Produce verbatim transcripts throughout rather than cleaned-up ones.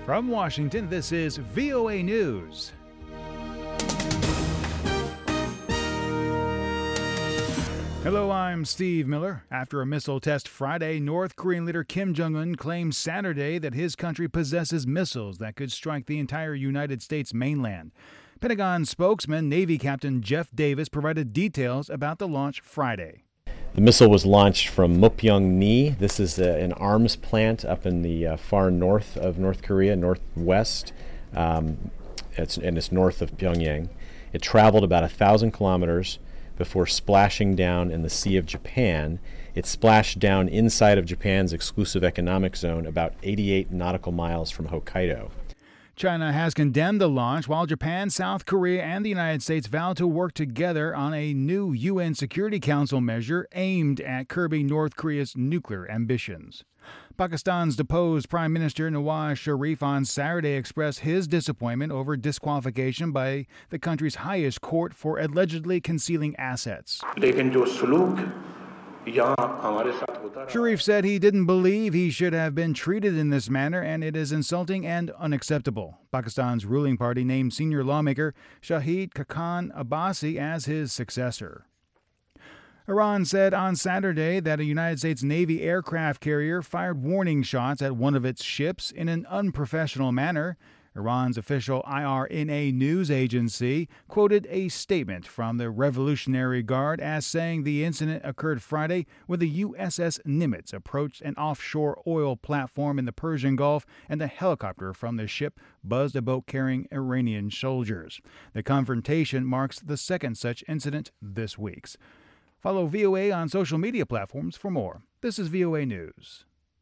From Washington, this is V O A News. Hello, I'm Steve Miller. After a missile test Friday, North Korean leader Kim Jong-un claimed Saturday that his country possesses missiles that could strike the entire United States mainland. Pentagon spokesman Navy Captain Jeff Davis provided details about the launch Friday. The missile was launched from Mupyong-ni. This is a, an arms plant up in the uh, far north of North Korea, northwest. Um, it's, and it's north of Pyongyang. It traveled about a thousand kilometers before splashing down in the Sea of Japan. It splashed down inside of Japan's exclusive economic zone, about eighty-eight nautical miles from Hokkaido. China has condemned the launch, while Japan, South Korea, and the United States vow to work together on a new U N Security Council measure aimed at curbing North Korea's nuclear ambitions. Pakistan's deposed Prime Minister Nawaz Sharif on Saturday expressed his disappointment over disqualification by the country's highest court for allegedly concealing assets. Sharif said he didn't believe he should have been treated in this manner, and it is insulting and unacceptable. Pakistan's ruling party named senior lawmaker Shahid Khaqan Abbasi as his successor. Iran said on Saturday that a United States Navy aircraft carrier fired warning shots at one of its ships in an unprofessional manner. Iran's official I R N A news agency quoted a statement from the Revolutionary Guard as saying the incident occurred Friday when the U S S Nimitz approached an offshore oil platform in the Persian Gulf, and a helicopter from the ship buzzed a boat carrying Iranian soldiers. The confrontation marks the second such incident this week. Follow V O A on social media platforms for more. This is V O A News.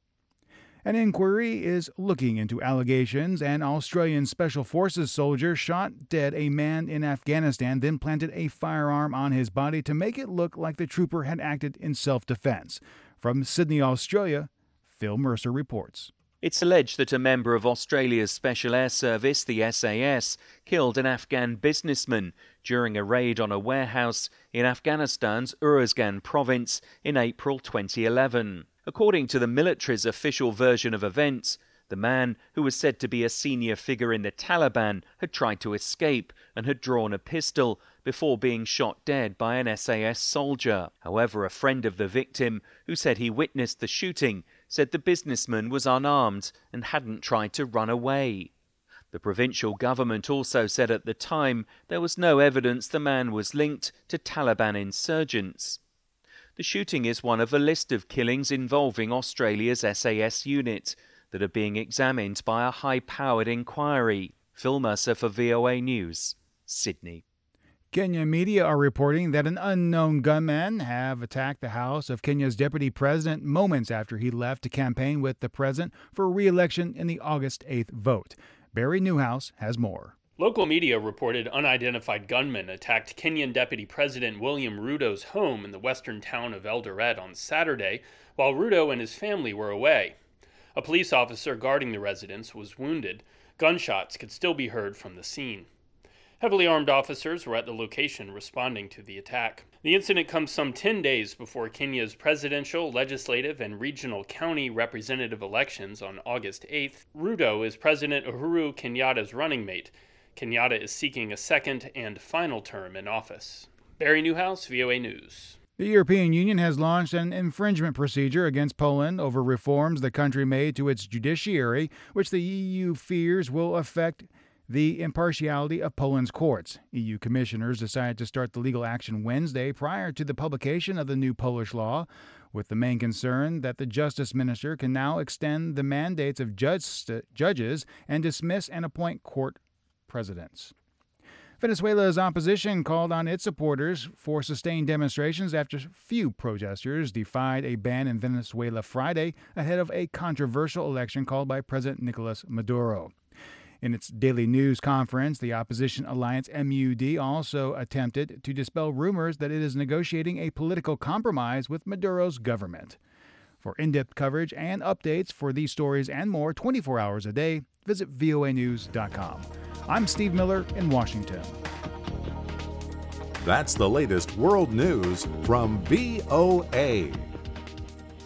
An inquiry is looking into allegations an Australian Special Forces soldier shot dead a man in Afghanistan, then planted a firearm on his body to make it look like the trooper had acted in self-defense. From Sydney, Australia, Phil Mercer reports. It's alleged that a member of Australia's Special Air Service, the S A S, killed an Afghan businessman during a raid on a warehouse in Afghanistan's Uruzgan province in April twenty eleven. According to the military's official version of events, the man, who was said to be a senior figure in the Taliban, had tried to escape and had drawn a pistol before being shot dead by an S A S soldier. However, a friend of the victim, who said he witnessed the shooting, said the businessman was unarmed and hadn't tried to run away. The provincial government also said at the time there was no evidence the man was linked to Taliban insurgents. The shooting is one of a list of killings involving Australia's S A S unit that are being examined by a high-powered inquiry. Phil Mercer for V O A News, Sydney. Kenya media are reporting that an unknown gunman have attacked the house of Kenya's deputy president moments after he left to campaign with the president for re-election in the August eighth vote. Barry Newhouse has more. Local media reported unidentified gunmen attacked Kenyan Deputy President William Ruto's home in the western town of Eldoret on Saturday, while Ruto and his family were away. A police officer guarding the residence was wounded. Gunshots could still be heard from the scene. Heavily armed officers were at the location responding to the attack. The incident comes some ten days before Kenya's presidential, legislative, and regional county representative elections on August eighth. Ruto is President Uhuru Kenyatta's running mate. Kenyatta is seeking a second and final term in office. Barry Newhouse, V O A News. The European Union has launched an infringement procedure against Poland over reforms the country made to its judiciary, which the E U fears will affect the impartiality of Poland's courts. E U commissioners decided to start the legal action Wednesday prior to the publication of the new Polish law, with the main concern that the justice minister can now extend the mandates of judge, judges and dismiss and appoint court presidents. Venezuela's opposition called on its supporters for sustained demonstrations after few protesters defied a ban in Venezuela Friday ahead of a controversial election called by President Nicolas Maduro. In its daily news conference, the opposition alliance M U D also attempted to dispel rumors that it is negotiating a political compromise with Maduro's government. For in-depth coverage and updates for these stories and more twenty-four hours a day, visit V O A news dot com. I'm Steve Miller in Washington. That's the latest world news from V O A.